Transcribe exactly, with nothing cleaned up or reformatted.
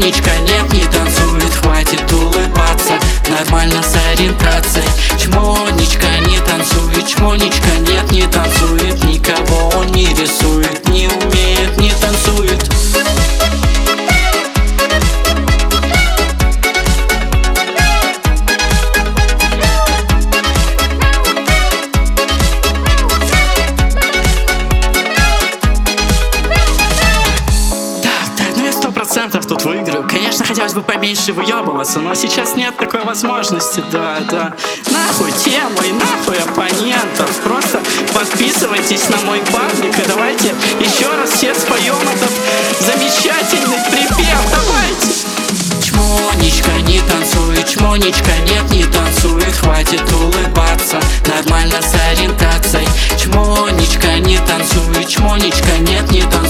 Чмонечка, нет, не танцует, хватит улыбаться. Нормально с ориентацией. Чмонечка не танцует, чмонечка, нет, не танцует. Никого он не рисует, не умеет, не танцует. Тут выиграю. Конечно, хотелось бы поменьше выебываться, но сейчас нет такой возможности, да, да. Нахуй тему и нахуй оппонентов. Просто подписывайтесь на мой паблик и давайте еще раз все споем этот замечательный припев. Давайте! Чмонечка не танцует, чмонечка, нет, не танцует. Хватит улыбаться, нормально с ориентацией. Чмонечка не танцует, чмонечка, нет, не танцует.